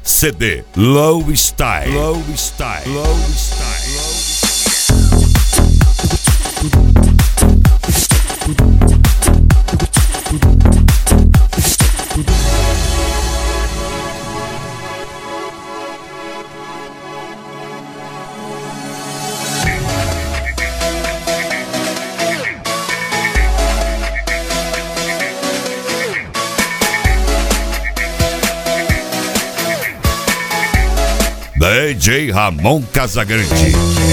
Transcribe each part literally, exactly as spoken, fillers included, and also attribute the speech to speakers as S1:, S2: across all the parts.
S1: C D Low Style. Low Style. Low Style. D J Ramon Casagrande.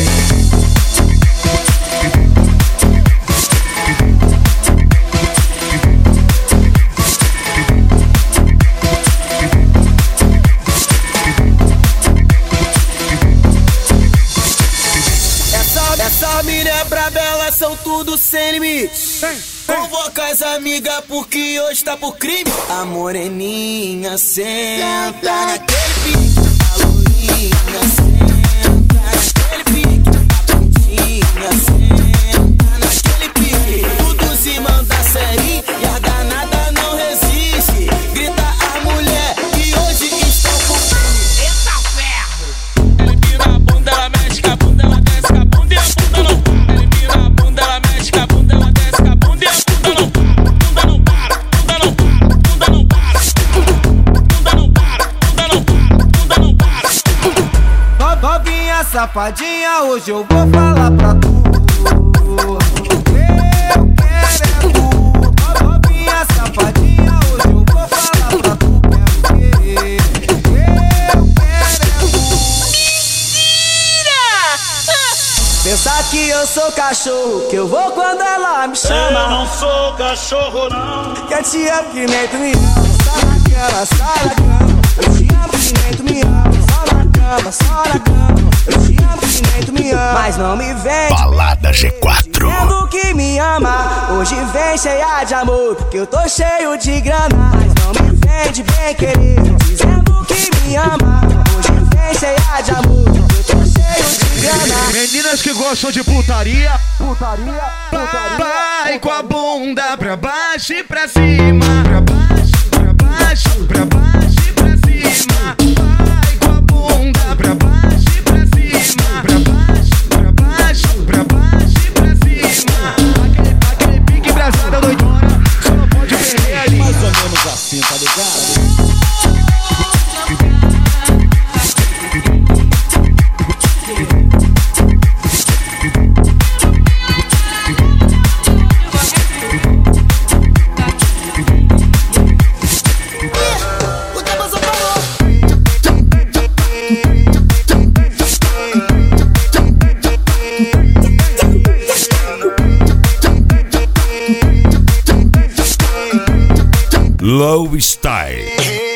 S2: Essa, essa mina é braba, elas são tudo sem limite. Convoca as amigas porque hoje tá por crime. A moreninha senta naquele pique. Senta naquele pique, a pontinha senta naquele pique. Tudo se manda sério e a danada não resiste. Grita a mulher que hoje estão com crime. Eita ferro!
S3: Ela empina a bunda, ela mexe com a bunda, ela desce com a bunda e a bunda não para. Ela empina a bunda, ela mexe com a bunda, ela desce com a bunda e a bunda não para. Bunda não para, bunda não para, bunda não para. Bunda não para, bunda não para, bunda não para.
S2: Novinha safadinha, hoje eu vou falar pra tu. Eu quero é tu. Novinha safadinha, hoje eu vou falar pra tu. Quero o quê? Eu quero é tu. Mentira! Pensar que eu sou cachorro, que eu vou quando ela me chama.
S4: Eu não sou cachorro não.
S2: Que te amo que nem tu me ama. Só na cama, só na cama. Eu te amo que nem tu me ama. Só na cama, só na cama. Eu te amo que nem tu me ama. Mas não me vem
S1: Balada G quatro.
S2: dizendo que me ama. Hoje vem cheia de amor, porque eu tô cheio de grana. Mas não me vem de bem querer dizendo que me ama. Hoje vem cheia de amor, porque eu tô cheio de grana.
S5: Meninas que gostam de putaria,
S2: Putaria, putaria.
S5: vai com a bunda pra baixo e pra cima. Pra baixo, pra baixo, pra baixo e pra cima. Vai com a bunda pra baixo e pra cima. Pra baixo, pra baixo, pra baixo e pra cima. Aquele, aquele pique embrasado doidona, só não pode perder ali.
S4: Mais ou menos assim, tá ligado?
S1: Low Style.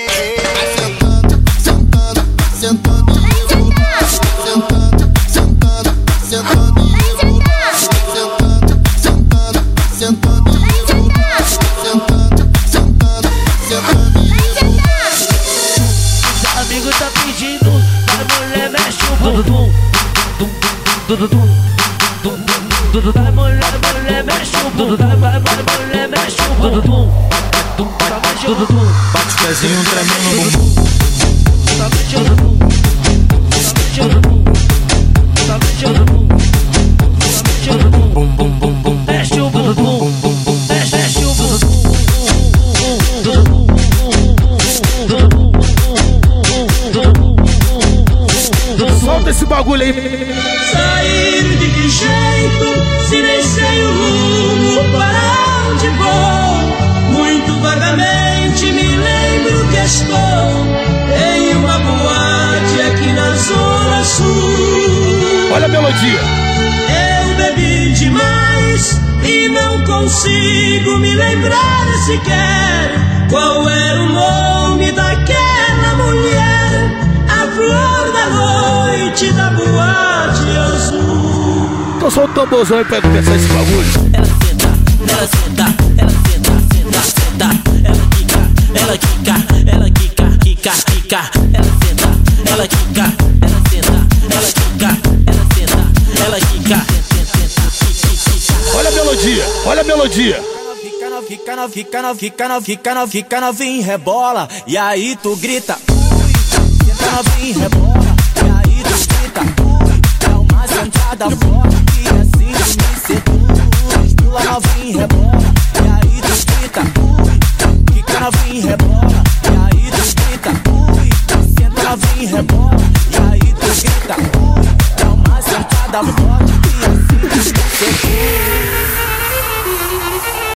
S3: Amigo tá pedindo, vai mulher mexe o bumbum. Vai mulher, mulher mexe o bumbum. Vai mulher mexe o bumbum.
S4: Bate o pezinho tremendo no bumbum.
S3: Tá mexendo o bumbum. Tá mexendo o bumbum. Tá mexendo o bumbum. Tá mexendo o bumbum. Bum bum bum bum. Mexe o bumbum. Mexe, mexe o bumbum.
S5: Solta esse bagulho aí.
S4: Sair de que jeito, se deixei o rumo, para onde vou? Muito vagamente me lembro que estou em uma boate aqui na Zona Sul.
S5: Olha a melodia.
S4: Eu bebi demais e não consigo me lembrar sequer qual era o nome daquela mulher, a flor da noite da boate azul.
S5: Tô só o tamborzão aí pra começar esse bagulho.
S3: Ela senta, ela senta, ela senta, senta, senta. Ela quica, ela quica, ela quica, quica, quica. Ela senta, ela quica, ela senta, ela quica, ela senta, ela quica.
S5: Olha a melodia, olha a melodia.
S2: Fica no, fica no, fica no, fica no, fica no, fica novinho, rebola. E aí tu grita. novinha rebola, e aí tu grita, ui, dá uma sentada forte, e assim tu me seduz. Pula novinha rebola, e aí tu grita, ui, quica novinha rebola, e aí tu grita, ui, senta novinha rebola, e aí tu grita, ui, dá uma sentada forte.